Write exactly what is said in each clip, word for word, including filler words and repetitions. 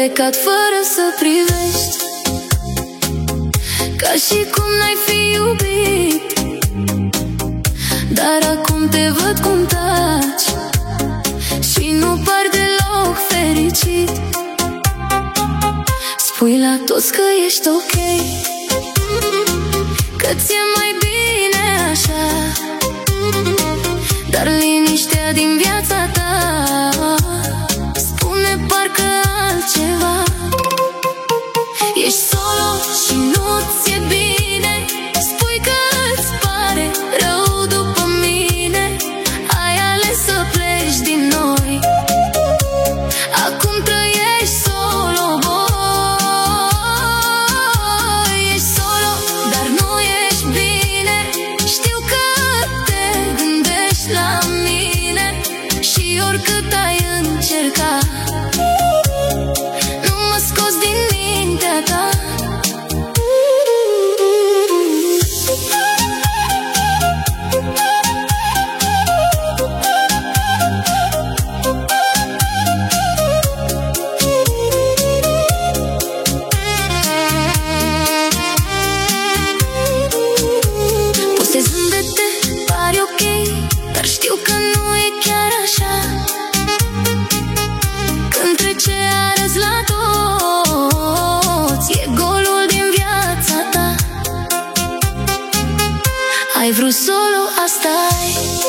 plecat fără să privești, ca și cum n-ai fi iubit. Dar acum te văd cum taci și nu par deloc fericit. Spui la toți că ești ok, că ți-e mai bine așa, dar liniștea din viața ta spune parcă altceva. Ești solo și nu ți-e bine, spui că îți pare rău după mine. Ai ales să pleci din noi, acum trăiești solo, boy. Ești solo, dar nu ești bine. Știu că te gândești la mine și oricât ai încercat, nu mă scoți din mintea ta. Postezi zâmbete, pari ok, dar știu că nu e chiar așa. Când trece a râs la toți, e golul din viața ta. Ai vrut solo, asta ai,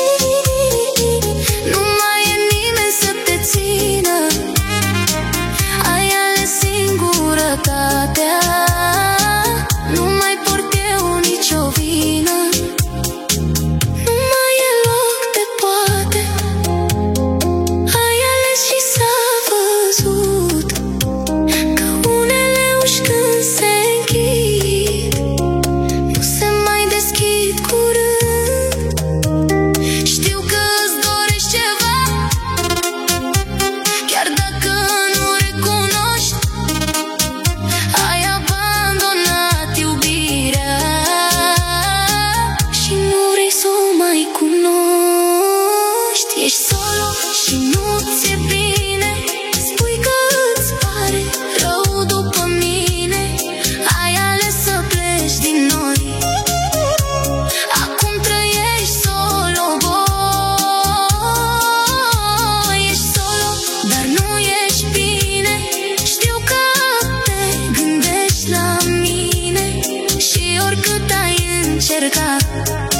nu mai e nimeni să te țină. Ai ales singurătatea, nu mai port eu nicio vină. Nu mai e loc de poate, ai ales și s-a văzut că unele uși când se închid nu se mai deschid curând. Știu că îți dorești ceva, chiar dacă nu recunoști. Ai abandonat iubirea și nu vrei să o mai cunoști. Ești solo și nu ți-e bine, spui că îți pare rău după mine. Ai ales să pleci din noi, acum trăiești solo, boy. Ești solo, dar nu ești bine. Știu că te gândești la mine și oricât ai încercat,